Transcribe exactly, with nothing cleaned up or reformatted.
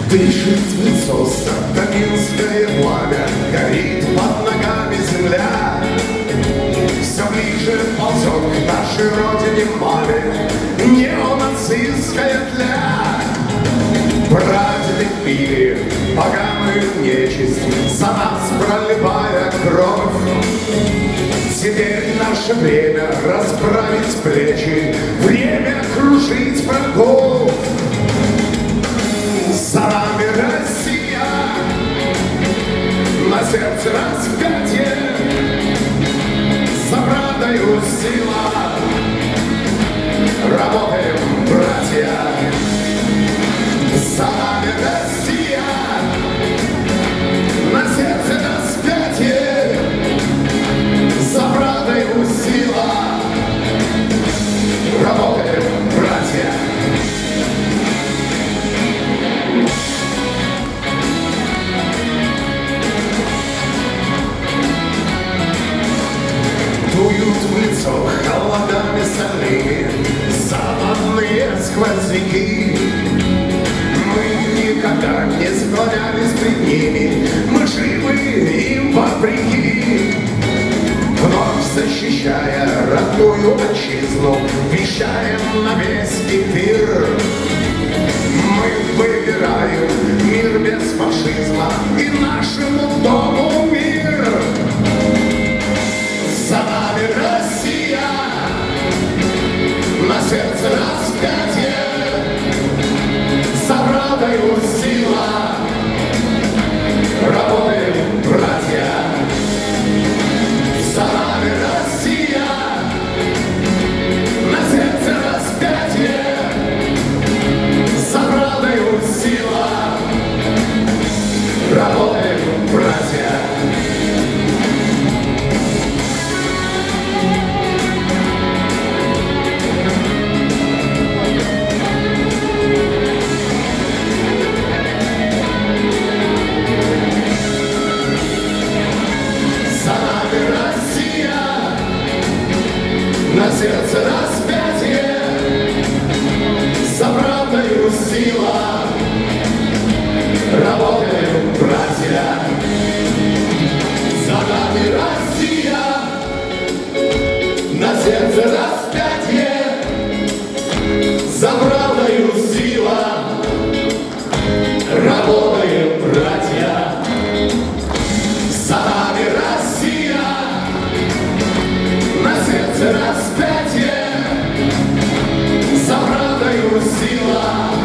Дышит в лицо сатанинское пламя, горит под ногами земля. Все ближе ползет к нашей родине маме неонацистская тля. Прадеды пили поганую нечисть, за нас проливая кровь. Теперь наше время расправить плечи, время крушить врагов. За нами Россия, на сердце распятие, за правдою сила. Работаем, братья. За нами Россия, на сердце распятие, за правдою сила. Работаем, братья. Дуют в лицо холодами стальными западные сквозняки. Мы никогда не склонялись пред ними, мы живы им вопреки. Вновь защищая родную отчизну, вещаем на весь эфир. Мы выбираем мир без фашизма и нашему дому мир. За нами Россия, на сердце распятие, за правдою сила. Работаем, братья. За нами Россия, на сердце распятие, за правдою сила. Работаем, братья. На сердце распятие, за правдою сила. Работаем, братья. За нами Россия, на сердце распятие, за правдою сила. Работаем, братья. За нами Россия, на сердце распятие, за правдою сила.